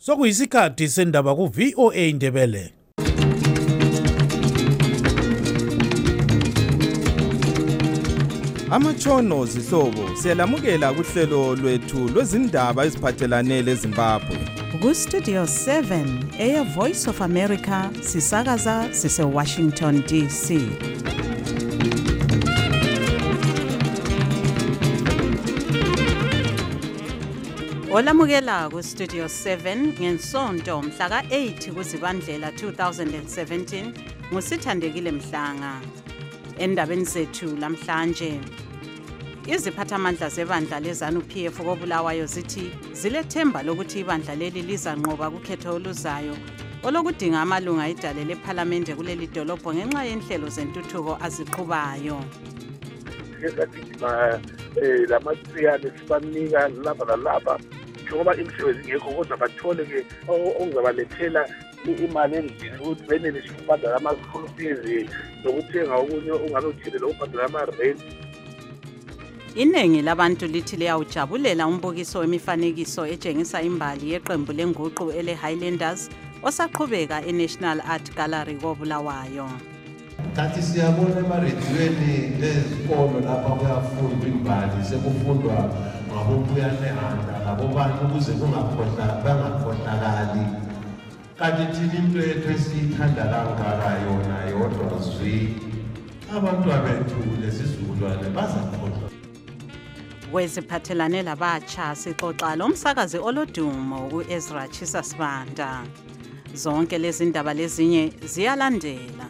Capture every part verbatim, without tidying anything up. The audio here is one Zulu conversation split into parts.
Sokuyisikhathi sendaba ku V O A Indebele. Amatshono zihlobo siyalamukela kuhlelo lwethu lwezindaba eziphathelane leZimbabwe. Ku Studio seven eya Voice of America sisakaza sise Washington D C. Olamukela ku Studio seven ngensonto mhla ka eight kuZibandlela two thousand seventeen ngusithandekile Mhlanga. Endabeni zethu lamhlanje iziphathamandla zebandla leZANU P F koBulawayo zithi zilethemba lokuthi ibandla leli lizanqoba kukhetho oluzayo olokudinga amalunga edale leParliament kuleli dolobho ngenxa yenhlelo zentuthuko aziqhubayo. Ngezadima eh lamatsiyane sibanika laba lalaba ngoba imisebenzi ngekho kodwa bathole ke okuzabalethela imali endlini ukuthi benelise ukubhadala ama-school fees nokuthenga okunye ungabe uthile ukubhadala ama-rent. Iningi labantu lithi liyawujabulela umbukiso wemifanekiso etshengisa imbali yeqembu lenguqu ele Highlanders osaqhubeka eNational Art Gallery koBulawayo. Kanti siyabona emarediyweni lezikolo lapha kuyafundwa imbali sekufundwa ngabobuyane labo bantu ukuze kungakhohlwa bangakhohlakali. Kanti thina into yethu esiyithanda kangaka yona yodwa zwi abantu abethu lesizukulwane bazakhohlwa. Kweziphathelane labatsha sixoxa lomsakazi olodumo uEzra Chisasibanda. Zonke lezi ndaba lezinye ziyalandela.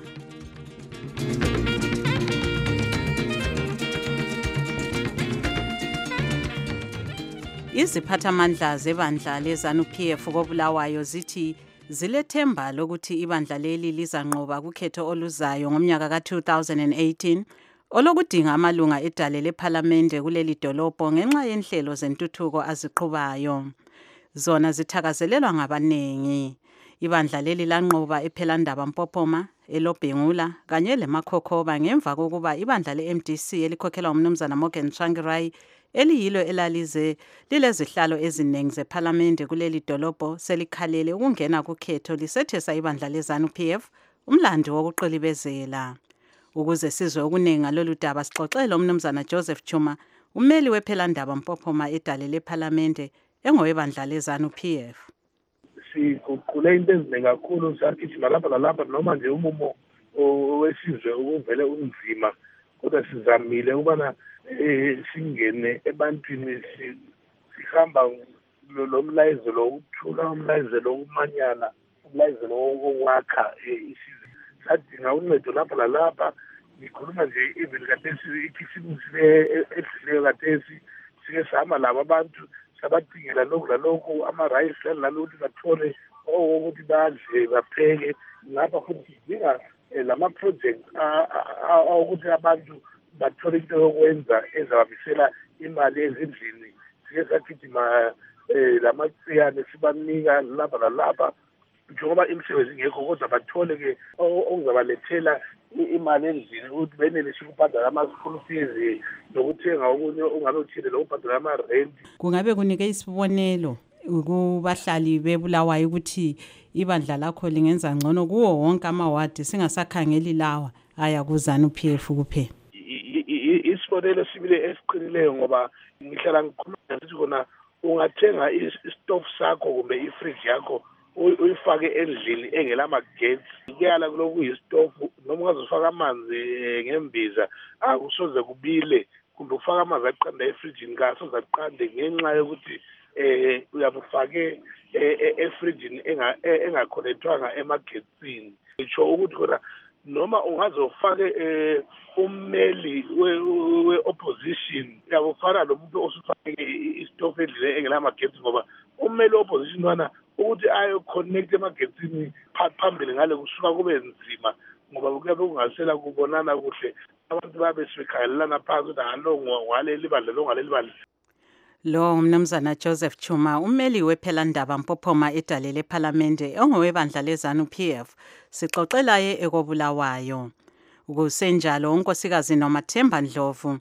Iziphathamandla zebandla leZANU P F koBulawayo zithi zilethemba lokuthi ibandla leli lizanqoba kukhetho oluzayo ngomnyaka ka two thousand eighteen olokudinga amalunga edale leParliament kuleli dolobho ngenxa yenhlelo zentuthuko aziqhubayo. Zona zithakazelelwa ngabanengi. Ibandla leli lanqoba ePhelandaba Mpophoma, eLobhengula kanye leMakhokhoba ngemva kokuba ibandla le-M D C elikhokhelwa umnumzana Morgan Tsvangirai eliyilo elalize lilezihlalo eziningi zeParliament kuleli dolobho selikhalele ukungena kukhetho lisethesa ibandla leZANU P F umlando wokuqilibezela. Ukuze sizwe okuningi ngalolu daba sixoxele umnumzana Joseph Chuma, ummeli wePhelandaba Mpophoma edale leParliament engowebandla leZANU P F. Sikuqule into eziningi kakhulu sagijima lapha lalapha noma nje umumo owesizwe ukuvele unzima kodwa sizamile ukubana singene ebantwini sihamba lo mlayezo lokuthula umlayezo lokumanyana umlayezo lokwakha isizwe. Sadinga uncedo lapha lalapha ngikhuluma nje even kathesi ikhisimsile edlileyo kathesi sike sihamba labo abantu sabadingela lokhu lalokhu ama-rice lalokhu bathole ukuthi badle bapheke ngapha futhi sidinga lama-project ukuthi abantu bathole into yokwenza ezabamisela imali ezindlini. Sike sagijima lamatsiyane sibanika laba lalaba njengoba imisebenzi ngekho kodwa bathole ke okuzabalethela imali endlini ukuthi benelise ukubhadala ama-school fees nokuthenga okunye ungabe uthile lokubhadala ama-rent. Kungabe kunike isibonelo kubahlali beBulawayo ukuthi ibandla lakho lingenza ngcono kuwo wonke amawadi singasakhangeli lawa aya kuZANU P F kuphela. Isibonelo sibile esiqinileyo ngoba ngihlala ngikhuluma ukuthi khona ungathenga istove sakho kumbe ifridge yakho uyifake endlini engelamagetsi kuyala kuloku yisitofu noma ungazofaka amanzi ngembiza akusoze kubile kumbe ufaka amanzi aqanda efrijini kasoze aqande ngenxa yokuthi eh uyabufake efrijini engakhonethwanga emagetsini. Ngisho ukuthi khona noma ungazofake ummeli we-opposition uyabufana lo muntu osufake isitofu endlini engelamagetsi ngoba ummeli we-opposition wana ukuthi ayo connect emagetsini phambili ngale kusuka kube nzima ngoba kuyabe kungasela kubonana kuhle abantu babe sebekhalelana phansi ngalo ngwaleli bandla lo ngaleli bandla. Lo umnumzana Joseph Chuma, ummeli wePhelandaba Mpophoma edale leParliament ongowebandla leZANU P F, sixoxelaye ekoBulawayo. Ukusenjalo unkosikazi Nomathemba Ndlovu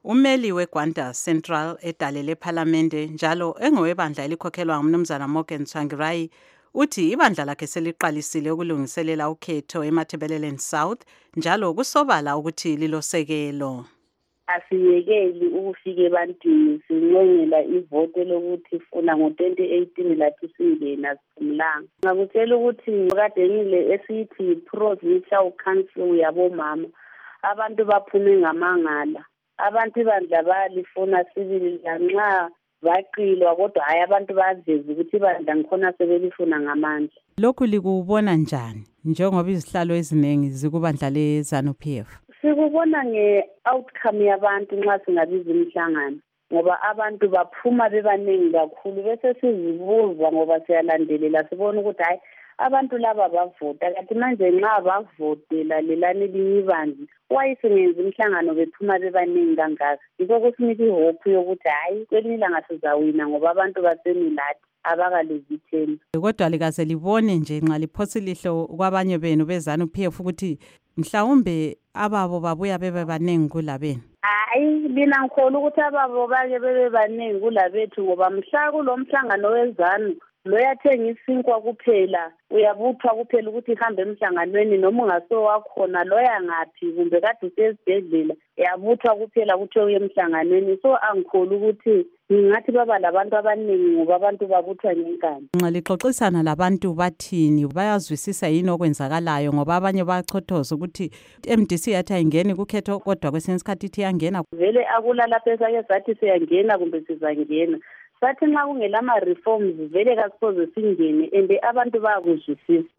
Ummeli weGwanda Central edale lePhalamende njalo engowebandla elikhokhelwa ngumnumzana Morgan Tsvangirai uthi ibandla lakhe seliqalisile ukulungiselela ukhetho eMatabeleland South njalo kusobala ukuthi lilosekelo. Asiyekeli ukufika ebantwini sinqonyela ivote lokuthi funa ngo twenty eighteen lathi singena siphumlanga. Ngakutshela ukuthi kade ngile esithi provincial council yabomama abantu baphume ngamangala. Abantu ibandla balifuna sibili lanxa baqilwa kodwa hayi abantu baveza ukuthi ibandla ngikhona sebelifuna ngamandla. Lokhu likubona njani njengoba izihlalo eziningi zikubandla leZANU-P F? Sikubona nge-outcome yabantu nxa singabiza imihlangano ngoba abantu baphuma bebaningi kakhulu bese sizibuza ngoba siyalandelela sibona ukuthi hayi abantu laba bavota kanti manje nxa bavotela lelani elinye ibandla wayisengenza imihlangano bephuma bebaningi kangaka. Yikho kusinika ihope yokuthi hayi kwelinye ilanga sizawina ngoba abantu basemilathi abakalezithemba. Kodwa likaze libone nje nxa liphosa ilihlo kwabanye benu beZANU-P F ukuthi mhlawumbe ababo babuya bebe baningi kulabeni. Hayi mina ngikholwa ukuthi ababo bake bebe baningi kulabethu ngoba mhla kulomhlangano weZANU lo yathenga isinkwa kuphela uyabuthwa kuphela ukuthi ihambe emhlanganweni noma ungaso wakhona loya ngapi kumbe kade usezibhedlela yabuthwa kuphela ukuthi uye emhlanganweni. So angikholwa ukuthi ngingathi baba labantu abaningi ngoba abantu babuthwa ngenkani. Nxa lixoxisana labantu bathini bayazwisisa yini okwenzakalayo ngoba abanye bayachothoza ukuthi M D C yathi ayingeni kukhetho kodwa kwesinye isikhathi ithi yangena. Vele akula lapho esake sathi siyangena kumbe sizangena. Sathi nxa kungelama reforms vele kasipoze singene ende abantu bayakuzwisisa.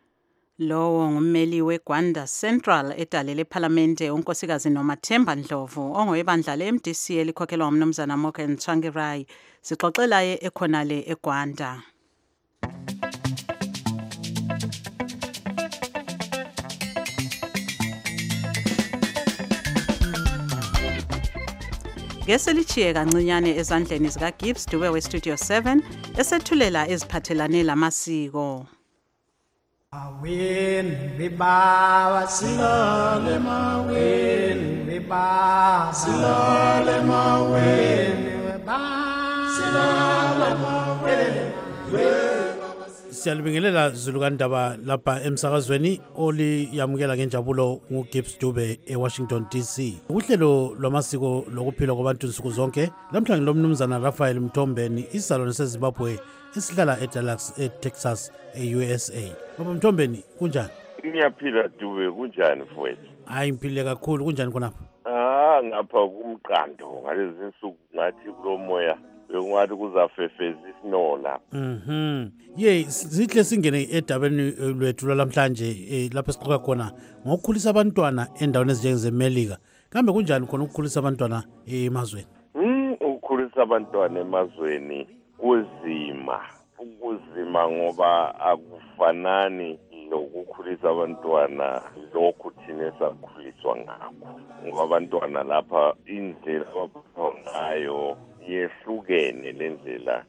Lowo ngummeli weGwanda Central edale lePhalamende unkosikazi Nomathemba Ndlovu ongowebandla le-M D C elikhokhelwa ngumnumzana Morgan Tsvangirai. Sixoxela ye ekhonale eGwanda. Geselichiye kancinyane ezandleni zika Gibbs Dube we Studio seven esethulela eziphathelane lamasiko. Awin riba silale mawin riba silale mawin riba silale mawin. Siyalibingelela Zulukandaba lapha emsakazweni oli yamukela ngenjabulo nguGibbs Dube eWashington D C. Uhlelo lwamasiko lokuphila kwabantu nsuku zonke lamhlanje lomnumzana Raphael Mthombeni isalone seZimbabwe esihlala eDallas eTexas e-U S A. Baba Mthombeni kunjani? Ngiyaphila Dube kunjani mfowethu? Hayi ngiphile kakhulu kunjani khonapha? Ah ngapha kumqando ngalezi insuku ngathi kulomoya ngathi kuzafefeza isinola. Mhm. Ye sihle singene edabeni lwethu lamhlanje lapho sixoxa khona ngokukhulisa abantwana endaweni ezinjengezemelika. Kambe kunjani khona ukukhulisa abantwana emazweni? Mm ukukhulisa abantwana emazweni kuzima. Ukuzima ngoba akufanani lokukhulisa abantwana lokhu thina sakhuliswa ngakho. Ngoba abantwana lapha indlela abaphethwa ngayo yehlukene lendlela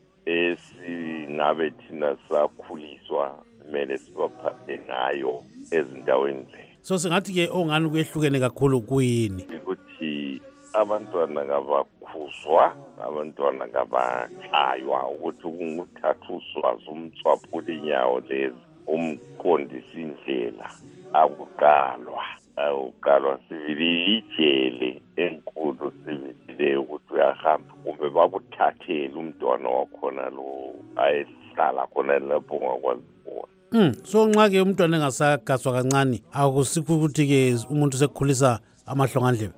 esingabe thina sakhuliswa kumele sibaphathe ngayo ezindaweni zethu. So singathi ke ongani kuyehlukene kakhulu kuyini? Ukuthi abantwana ngabakhuzwa, abantwana ngabatshaywa ukuthi unguthatha uswazi umtswaphula inyawo lezi umqondisa indlela akuqalwa. Awuqalwa sivili ijele enkulu sivile ukuthi uyahamba kumbe bakuthathele umntwana wakhona lo ayehlala khona lapho ongakwazi ukubona. Mm so nxa ke umntwana engasagaswa kancane akusikho ukuthi ke umuntu sekukhulisa amahlongandlebe.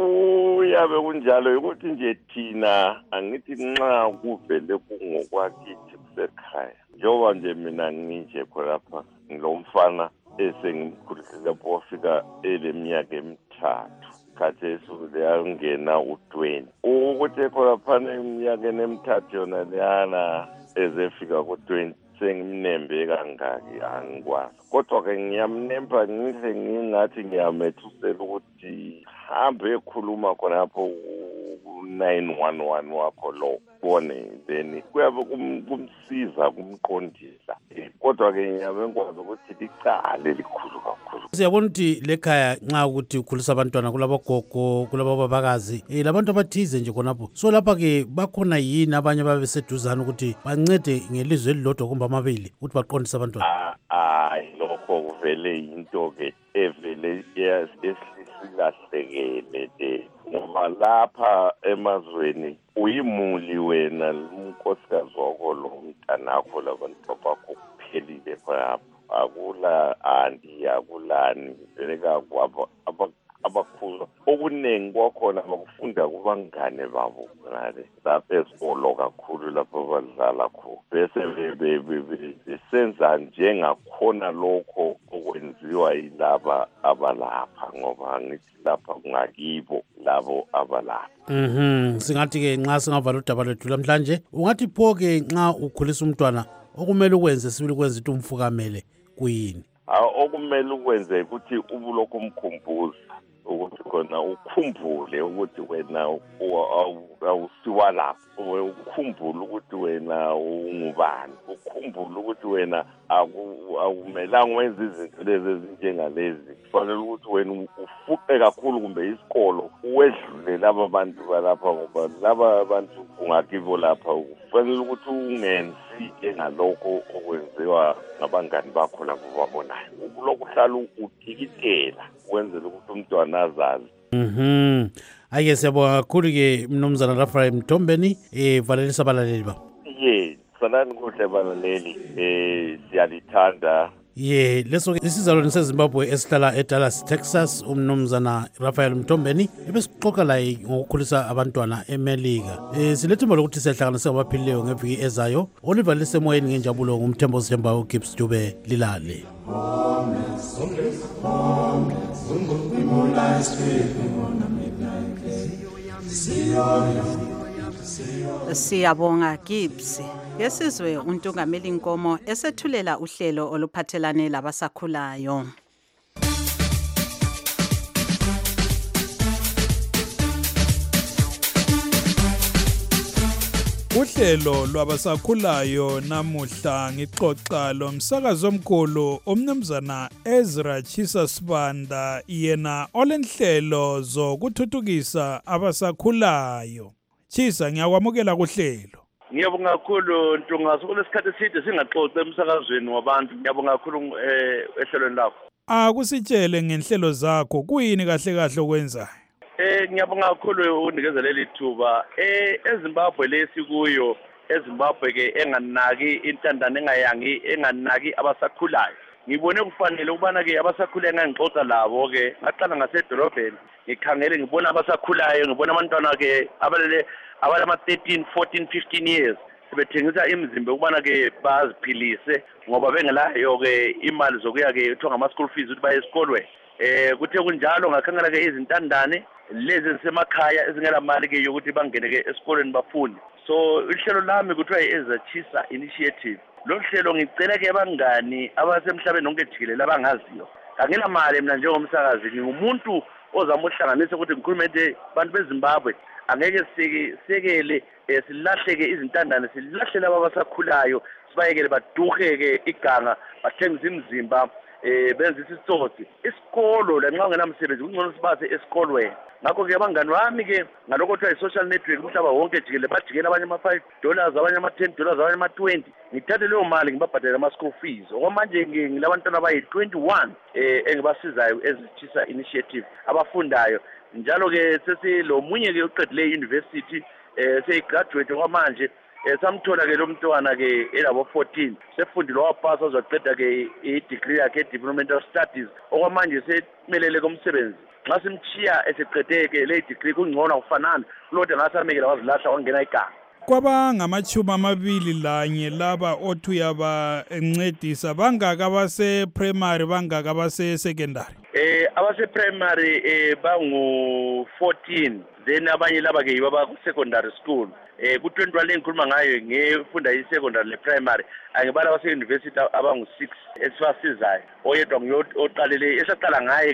Uyabe kunjalo ukuthi nje thina angithi nxa kuvele kungokwakithi kusekhaya njengoba nje mina nginje khonapha ngilomfana esengimkhulisa lapho wafika eleminyaka emithathu khathesi uyangena u-twenty ukuthi khona eminyakeni emithathu yona leyana ezefika ku-twenty sengimnembe kangaki angikwazi kodwa ke ngiyamnemba ngihle ngingathi ngiyamethusela ukuthi hambe ekhuluma khonapho nine one one wakho lo bone then kuyabe kumsiza kumqondisa kodwa ke ngiyabe ngikwazi ukuthi licala likhulu kakhulu Siyabona ukuthi lekhaya nxa ukuthi ukhulisa abantwana kulabogogo kulabobabakazi eh labantu abathize nje khonapho. So lapha ke bakhona yini abanye babe seduzana ukuthi bancede ngelizwe elilodwa kumbe amabili ukuthi baqondise abantwana? Hayi lokho kuvele into ke evele esilahlekele de ngoba lapha emazweni uyimuli wena unkosikazi wakho lo mntanakho labantu bakho kuphelile phapha. Akula andi akulani beleka kwabo abakhulu okuningi kwakhona bakufunda kubangane babo ngale lapha esikolo kakhulu lapho badlala khona bese besenza njengakhona lokho okwenziwa yilaba abalapha ngoba ngithi lapha kungakibo labo abalapha. Mhm singathi ke nxa singavala udaba lethu namhlanje ungathi pho ke nxa ukhulisa umntwana okumele ukwenze sibili kwenza into umfukamele kuyini? Okumele ukwenze ukuthi ubulokho umkhumbuza ukuthi khona ukhumbule ukuthi wena awusiwa lapho, ukhumbule ukuthi wena ungubani, ukhumbule ukuthi wena akumelanga wenze izinto lezi ezinjengalezi. Kufanele ukuthi wena ufuqe kakhulu kumbe isikolo uwedlule laba bantu balapha ngoba laba bantu ungakibo lapha. Kufanele ukuthi ungenzi ngalokho okwenziwa ngabangani bakho labo babonayo. Ukulokhu uhlala uthikitela wenzela ukuthi umntwana azazi. Mhm. Ake siyabonga kakhulu ke mnumzana Raphael Mtombeni eh valelisa abalaleli ba. Ye, sanani kuhle balaleli. Eh siyalithanda. Ye, leso isizalwane seZimbabwe esihlala eDallas, Texas, umnumzana Raphael Mtombeni ebesixoxa laye ngokukhulisa abantwana eMelika. Eh silethemba lokuthi siyahlanganisa abaphilileyo ngeviki ezayo. Oliver lisemoyeni ngenjabulo ngumthembo Sithemba uGibbs Dube lilale. Siyabonga Gibbs. Yesizwe uNtungameli Nkomo esethulela uhlelo oluphathelane labasakhulayo. Uhlelo lwabasakhulayo namuhla ngixoxa lomsakazo omkhulu umnumzana Ezra Chisa Sibanda yena olenhlelo zokuthuthukisa abasakhulayo. Chisa ngiyakwamukela kuhlelo. Ngiyabonga kakhulu Ntungazo kulesikhathi eside singaxoxe emsakazweni wabantu. Ngiyabonga kakhulu ehlelweni lakho. Akusitshele ngenhlelo zakho kuyini kahle kahle okwenzayo? Eh ngiyabonga kakhulu unikeza leli thuba. Eh eZimbabwe lesi kuyo eZimbabwe ke enganaki intandane engayangi enganaki abasakhulayo. Ngibone kufanele ukubana ke abasakhulayo ngangixoxa labo ke ngaqala ngasedolobheni ngikhangele ngibona abasakhulayo ngibona abantwana ke abalele abalama thirteen fourteen fifteen years sebethengisa imizimba ukubana ke baziphilise ngoba bengelayo ke imali zokuya ke kuthiwa ngama school fees ukuthi baye esikolweni. Eh kuthe kunjalo ngakhangela ke izintandane lezi ezisemakhaya ezingela mali ke yokuthi bangene ke esikolweni bafunde. So ihlelo lami kuthiwa iEzra Chisa Initiative. Lo hlelo ngicela ke abangani abasemhlabeni onke jikelele abangaziyo. Angena mali mina njengomsakazi ngingumuntu ozama uhlanganisa ukuthi ngikhulume nje abantu beZimbabwe angeke sekele silahleke izintandane silahlele abasakhulayo sibayekele baduheke iganga bathengisa imizimba eh benza isitsotsi isikolo lanxa ungenamsebenzi kungcono sibathe esikolweni. Ngakho ke abangani wami ke ngalokho kuthiwa i-social network umhlaba wonke jikelele bajikela abanye ama-five dollars abanye ama-ten dollars abanye ama-twenty ngithathe leyo mali ngibabhadele ama-school fees. Okwamanje ngilabantwana abayi-twenty-one eh engibasizayo ezichisa initiative abafundayo njalo ke sesilomunye ke uqedile e-university eh seyigraduate kwamanje eh samthola ke lo mntwana ke elabo fourteen sefundile wapasa uzaqeda ke i-degree yakhe e-development of studies okwamanje semelele komsebenzi. Nxa simchiya eseqede ke le degree kungcono kufanana kulode ngasamekela wazilahla wangena iganga. Kwaba ngamachuma amabili lanye laba othu yaba encedisa bangaka abase primary bangaka abase secondary. Eh abase primary eh bangu fourteen then abanye laba ke yiba ku secondary school. Eh ku twenty-one engikhuluma ngayo ngefunda i secondary le primary angibala abase university abangu six esifasizayo oyedwa nguyoqalele esaqala ngaye ke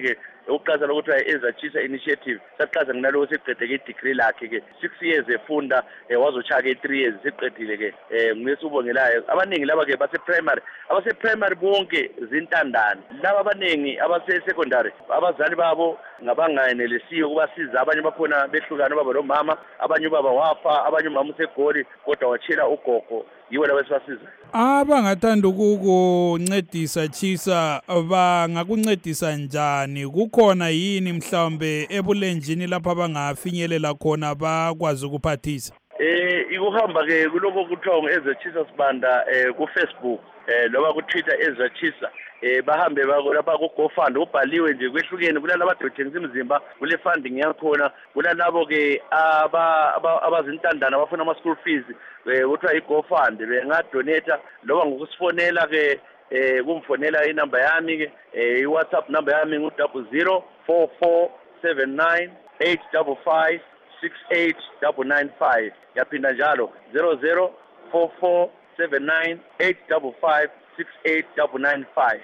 ukuqhaza lokuthiwa ezachisa initiative saqhaza nginaloko seqedeke i-degree lakhe ke six years efunda wazochaya ke three years seqedile ke um ngesubongelayo abaningi laba ke base-primary abase-primary bonke zintandane laba abaningi abase-secondary abazali babo ngabangayenelisiyo ukubasiza abanye bakhona behlukana ubaba nomama abanye ubaba wafa abanye umama usegoli kodwa watshela ugogo yiwo laba esibasiza abangathanda ukukuncedisa Chisa bangakuncedisa njani kukhona yini mhlawumbe ebulenjini lapha bangafinyelela khona bakwazi ukuphathisa eh ikuhamba ke kuloko kuthiwa ngeZachisa Sibanda eh ku Facebook eh loba ku Twitter eZachisa eh bahambe lapha ku GoFund ubhaliwe nje kwehlukene kulala abadodengisa imizimba kule funding yakhona kulalabo ke aba abazintandana abafuna ama school fees kuthiwa iGoFund bengadonate loba ngokusifonela ke eh kumfonela inamba yami ke eh WhatsApp number yami ngu zero zero four four seven nine eight five five six eight nine nine five yaphinda njalo zero zero four four seven nine eight five five six eight nine nine five.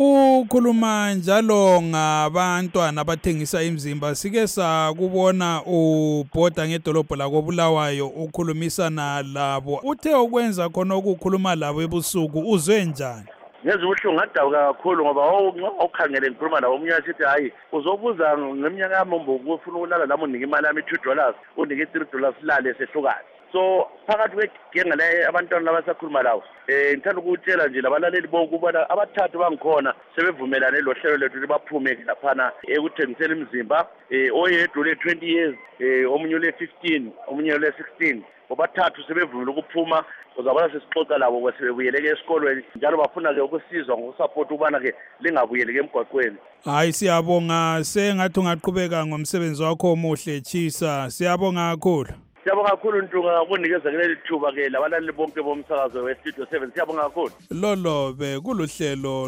Ukhuluma njalo ngabantwana abathengisa imizimba sike sakubona ubhoda ngedolobho lako Bulawayo ukhulumisana labo uthe ukwenza khona ukukhuluma labo ebusuku uzwe njani ngeze ubuhlungu ngadabuka kakhulu ngoba awukhangele ngikhuluma lawo umunye sithi hayi uzobuza ngeminyaka yami mbuku ufuna ukulala lami unike imali yami two dollars unike three dollars lale sehlukane so phakathi kwegenga la abantwana abasakhuluma lawo eh ngithanda ukutshela nje labalaleli bonke ubona abathathu bangikhona sebevumelane lo hlelo lethu libaphume laphana ekuthengisela imizimba eh oyedwa le twenty years eh omunye le fifteen omunye le sixteen bobathathu sebevumile ukuphuma uzabona sesixoxa labo kwesebuyeleke esikolweni njalo bafuna ke ukusizwa ngokusupport ubana ke lingabuyeleke emgwaqweni hayi siyabonga sengathi ungaqhubeka ngomsebenzi wakho omuhle Chisa siyabonga kakhulu siyabonga kakhulu Ntunga ukunikeza kuleli thuba ke labalali bonke bomsakazo weStudio seven siyabonga kakhulu lolo be kuluhlelo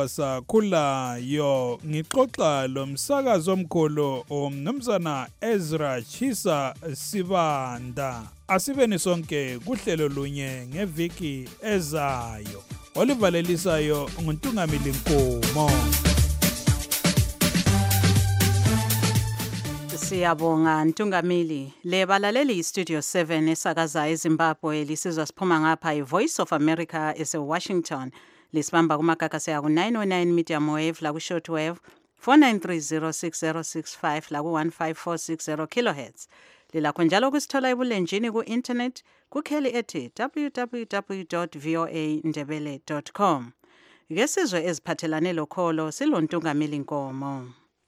lwabasakhulayo ngixoxa lomsakazo omkhulu umnumzana Ezra Chisa Sibanda asibeni sonke kuhlelo lunye ngeviki ezayo olivalelisayo nguNtungamili Nkomo. Siyabonga Ntungamili. Le balaleli iStudio seven esakaza eZimbabwe lisizwa siphuma ngapha iVoice of America eseWashington. Lisibamba kumagagasi aku nine oh nine medium wave la ku short wave four nine three zero six zero six five la ku one five four six zero kilohertz. Lilakho njalo kusithola ebulenjini ku internet kukheli ethi w w w dot voa ndebele dot com. Ngesizwe eziphathelane lokholo silontungamili Nkomo.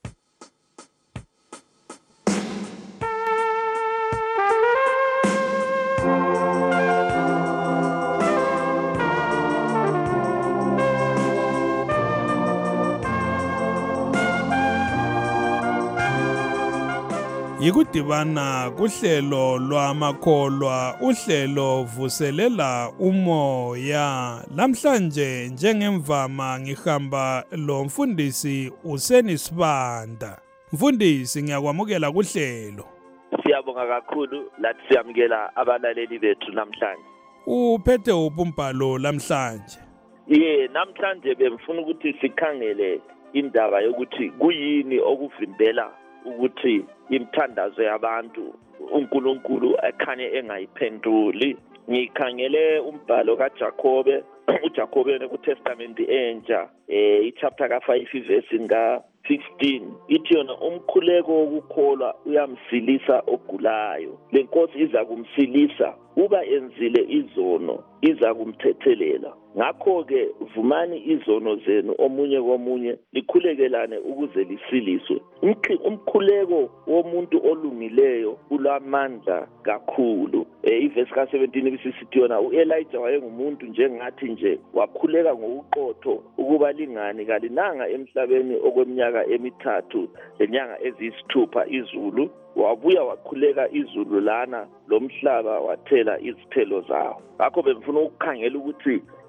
Yikudibana kuhlelo lwamakholwa uhlelo vuselela umoya namhlanje njengemvama ngihamba lo mfundisi Useni Sibanda. Mfundisi ngiyakwamukela kuhlelo. Siyabonga kakhulu lathi siyamukela abalaleli bethu namhlanje. Uphethe ubumbhalo namhlanje. Ye namhlanje bemfuna ukuthi sikhangele indaba yokuthi kuyini okuvimbela ukuthi imthandazo yabantu uNkulunkulu akhanye engayiphenduli. Ngikhangele umbhalo kaJakobe uJakobe kuTestament entsha eh ichapter ka five verse nga sixteen ithi yona umkhuleko wokukholwa uyamsilisa ogulayo lenkosi iza kumsilisa uba enzile izono iza kumthethelela ngakho ke vumani izono zenu omunye komunye likhulekelane ukuze lisiliswe umkhuleko womuntu olungileyo ulamandla kakhulu eh iverse ka seventeen bisisithi yona uElijah wayengumuntu njengathi nje wakhuleka ngokuqotho ukuba lingani kalinanga emhlabeni okweminyaka emithathu lenyanga eziyisithupha izulu wabuya wakhuleka izulu lana lomhlaba wathela izithelo zawo ngakho bemfuna ukukhangela ukuthi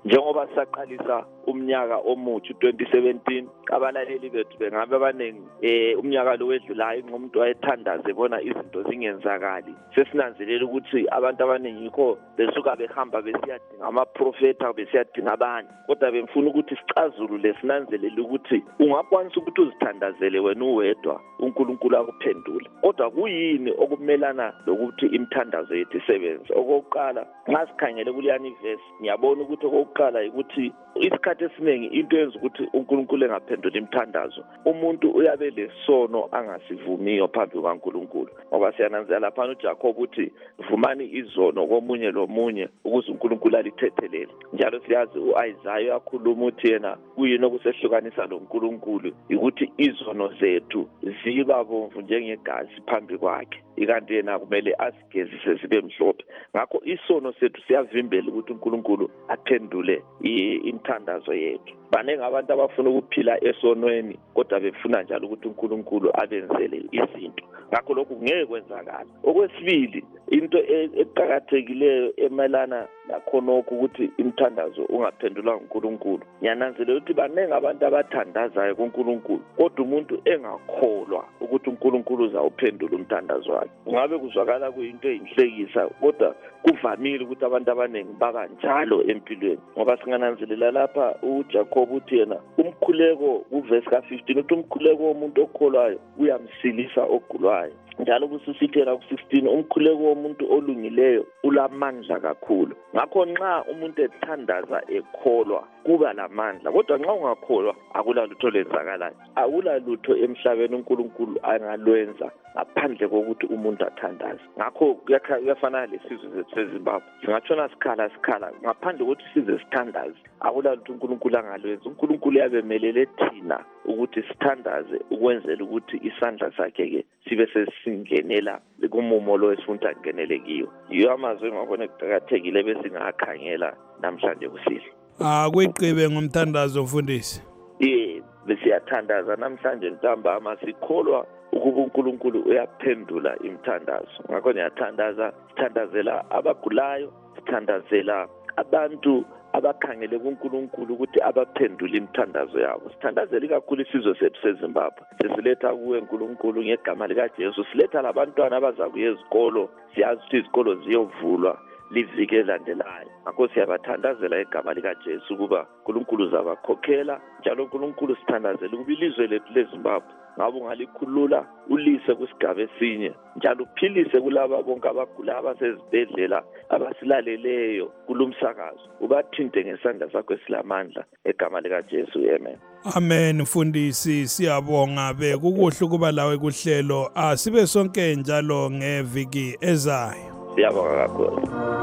njengoba saqalisa umnyaka omutsha twenty seventeen abalaleli bethu bengabe abaningi eh umnyaka lo wedlulayo ngomuntu wayethandaze bona izinto zingenzakali sesinanzelela ukuthi abantu abaningi yikho besuka behamba besiyadinga amaprofeta besiyadinga abantu kodwa bemfuna ukuthi sicazulule sinanzelele ukuthi ungakwanisa ukuthi uzithandazele wena uwedwa uNkulunkulu akuphendule kodwa kuyini okumelana lokuthi imithandazo yethu isebenze okokuqala nxa sikhangele kuleyani verse ngiyabona ukuthi okokuqala ukuthi isikhathi esiningi into yenza ukuthi uNkulunkulu engaphendula imithandazo umuntu uyabe lesono angasivumiyo phambi kwaNkulunkulu ngoba siyananzela lapha uJacob uthi vumani izono komunye lomunye ukuze uNkulunkulu alithethelele njalo siyazi uIsaiah yakhuluma uthi yena kuyini okusehlukanisa loNkulunkulu ukuthi izono zethu ziba bomvu njengegazi phambi kwakhe ikanti yena kumele asigezise sibe mhlophe ngakho isono sethu siyavimbela ukuthi uNkulunkulu aphendule imithandazo yethu baningi abantu abafuna ukuphila esonweni kodwa befuna njalo ukuthi uNkulunkulu abenzele izinto ngakho lokhu ngeke kwenzakala okwesibili into eqhakathekileyo emelana lakhonokho ukuthi imithandazo ungaphendulwa uNkulunkulu ngiyananzelela ukuthi baningi abantu abathandazayo kuNkulunkulu kodwa umuntu engakholwa ukuthi uNkulunkulu uzawuphendula umthandazo wakhe ngabe kuzwakala kuyinto eyinhlekisa kodwa kuvamile ukuthi abantu abaningi baba njalo empilweni ngoba singananzelela lapha uJacob uthi yena umkhuleko kuverse ka fifteen uthi umkhuleko womuntu okholwayo uyamsilisa ogulwayo njalo kusisithela ku sixteen umkhuleko womuntu olungileyo ulamandla kakhulu ngakho nxa umuntu ethandaza ekholwa kuba lamandla kodwa nxa ungakholwa akula lutho lenzakalayo akula lutho emhlabeni uNkulunkulu angalwenza ngaphandle kokuthi umuntu athandaze ngakho kuyafana lesizwe sethu seZimbabwe singatshona sikhala sikhala ngaphandle kokuthi size sithandaze akula lutho uNkulunkulu angalwenza uNkulunkulu yabemelele thina ukuthi sithandaze ukwenzela ukuthi isandla sakhe ke sibe sesingenela kumumo lo esifuna ngenele kiyo yiyo amazwi ngabona kuqhakathekile bese ngakhangela namhlanje kusile ah kweqibe ngomthandazo mfundisi eh besiyathandaza namhlanje ntambama sikholwa ukuba uNkulunkulu uyaphendula imithandazo ngakho ngiyathandaza sithandazela abagulayo sithandazela abantu abakhangele kuNkulunkulu ukuthi abaphendule imithandazo yabo sithandazela kakhulu isizwe sethu seZimbabwe sesiletha kuwe uNkulunkulu ngegama lika Jesu siletha labantwana abazakuya ezikolo siyazi ukuthi izikolo ziyovulwa livike elandelayo ngakho siyabathandazela igama lika Jesu ukuba uNkulunkulu uzabakhokhela njalo uNkulunkulu sithandazela ukuba ilizwe lethu leZimbabwe ngabo ngalikhulula ulise kusigaba esinye njalo uphilise kulabo bonke abagula abasezibhedlela abasilaleleyo kulumsakazo ubathinte ngesandla sakho esilamandla egama lika Jesu amen amen mfundisi siyabonga be kukuhle kuba lawe kuhlelo asibe sonke njalo ngeviki ezayo siyabonga kakhulu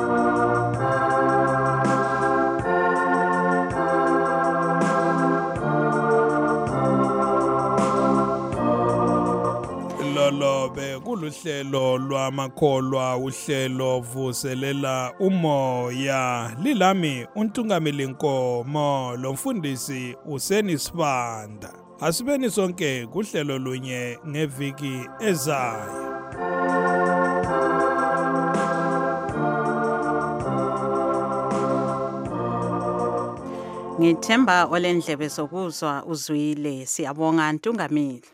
Lobe kuluhlelo lwamakholwa uhlelo vuselela umoya lilami uNtungameli Nkomo lomfundisi uSeni Sibanda asibeni sonke kuhlelo lunye ngeviki ezayo Ngithemba olendlebe sokuzwa uzwile siyabonga Ntungameli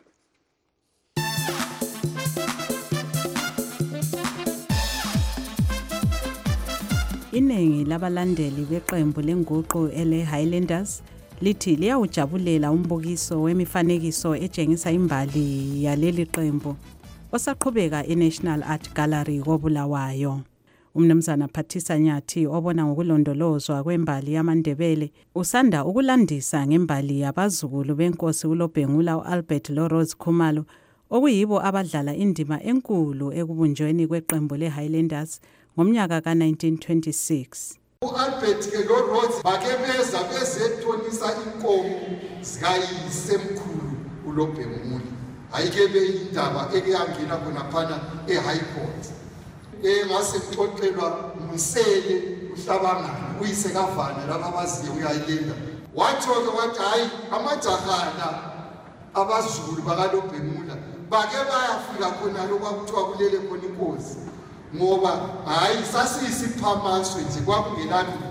Iningi labalandeli beqembu lenguqu ele Highlanders lithi liyawujabulela umbukiso wemifanekiso etshengisa imbali yaleli qembu osaqhubeka eNational Art Gallery koBulawayo. Umnumzana Phathisa Nyathi obona ngokulondolozwa kwembali yamaNdebele usanda ukulandisa ngembali yabazukulu benkosi uLobhengula uAlbert Lorose Khumalo okuyibo abadlala indima enkulu ekubunjweni kweqembu leHighlanders ngomnyaka ka nineteen twenty-six. uAlbert ke Lorose bake beza bezetonisa inkomo zikayisemkhulu uLobhengula ayike beyindaba ekuyangena khona phana eHigh Court engase kuxoxelwa uMsele uHlabangana uyise kaVana laba abaziyo uyayilinda wathi ke wathi hayi amajahana abazulu bakaLobhengula bake bayafika khona lokwakuthiwa kulele khona inkosi ngoba hayi sasiyisiphamaswe nje kwakungelani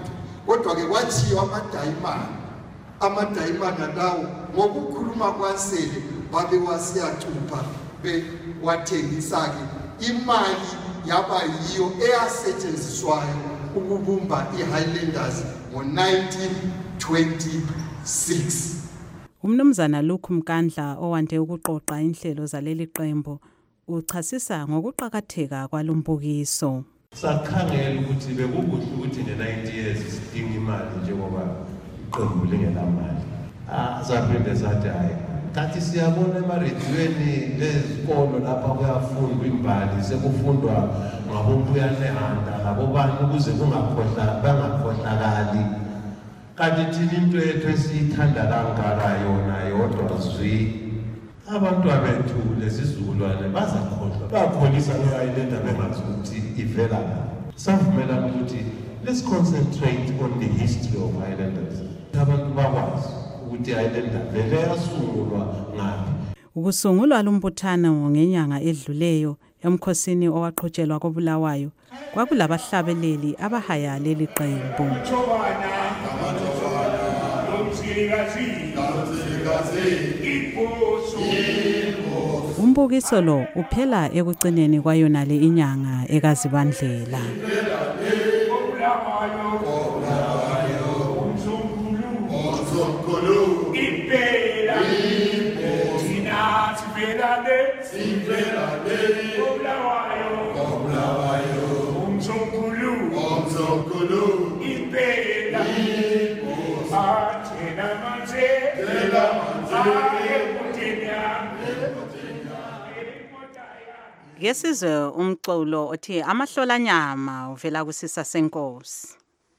kodwa ke kwathiwa amadayimani amadayimani lawo ngokukhuluma kwansele babe wasiyacupha bewathengisa ke imali yaba yiyo eyasetshenziswayo ukubumba iHighlanders ngo nineteen twenty-six. Umnumzana Luke Mkandla owande ukuqoqa inhlelo zaleli qembu uchasisa ngokuqhakatheka kwalombukiso. Sakhangela ukuthi bekukuhle ukuthi ne-ninety years sidinga imali njengoba iqembu lingenamali. Ah saphinde sathi hayi kanti siyabona emarediyweni lezikolo lapha kuyafundwa imbali sekufundwa ngabombuyanehanda labobani ukuze kungakhohlwa bangakhohlakali. Kanti thina into yethu esiyithanda kangaka yona yodwa zwi abantu abethu lesizukulwane bazakhohlwa bakholisa ngeIslander bengazi ukuthi ivela lapha. Savumelana ukuthi let's concentrate on the history of Highlanders. Abantu bakwazi ukuthi iIslander vele yasungulwa ngaphi. Ukusungulwa lombuthano ngenyanga edluleyo emkhosini owaqhutshelwa koBulawayo kwakulabahlabeleli abahaya leli qembu. Umbukiso lo uphela ekugcineni kwayona le inyanga ekazibandlela. Ngesizwe umculo othi amahlolanyama uvela kusisa senkosi.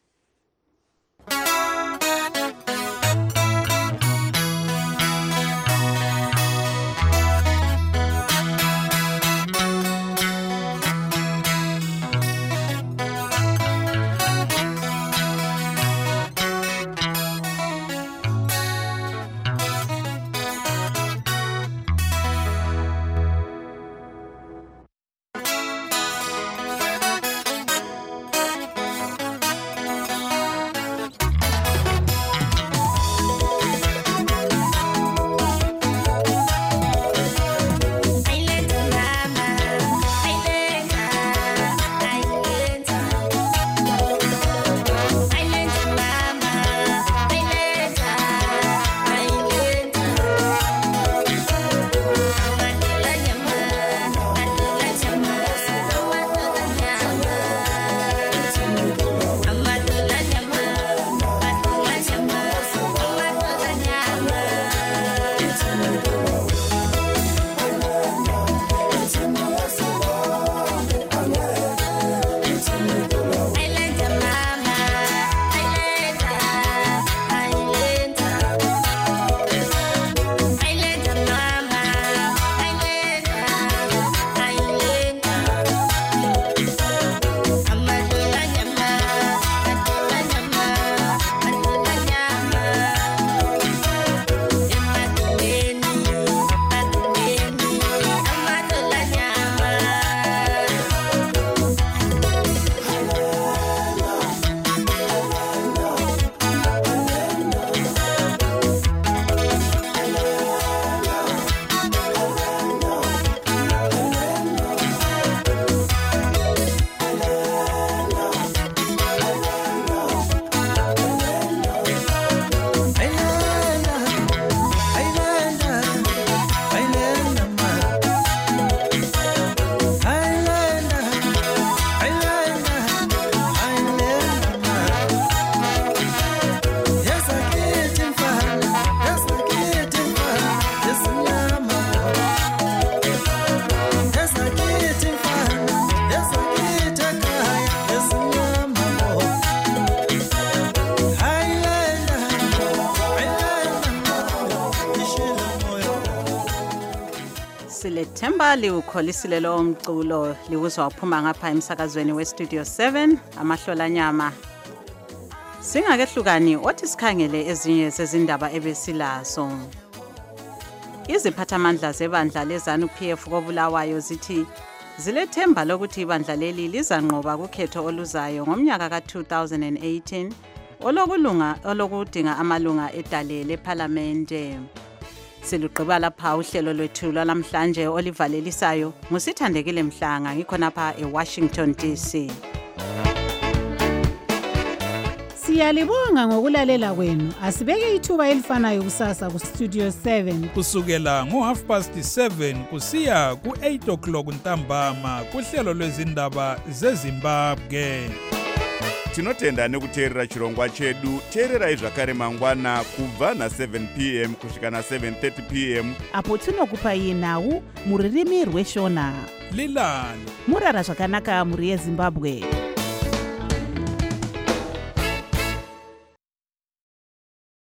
Silethemba liwukholisile lo mculo liwuzwa uphuma ngapha emsakazweni weStudio seven amahlolanyama. Singakehlukani othi sikhangele ezinye zezindaba ebesilazo. Iziphathamandla zebandla leZANU-P F koBulawayo zithi zilethemba lokuthi ibandla leli lizanqoba kukhetho oluzayo ngomnyaka ka two thousand eighteen olokulunga olokudinga amalunga edale leParlamente. Silugqiba lapha uhlelo lwethu lwalamhlanje olivalelisayo ngusithandekile Mhlanga ngikhonapha eWashington D C. Siyalibonga ngokulalela kwenu. Asibeke ithuba elifanayo kusasa ku Studio seven kusukela ngo half past seven kusiya ku eight o'clock ntambama kuhlelo lwezindaba zeZimbabwe. Tinotenda nekuteerera chirongwa chedu. Teererai zvakare mangwana kubva na seven p m kusvika na seven thirty p m apo tinokupai nhau muririmi rweshona. Lilani murara zvakanaka muri yeZimbabwe.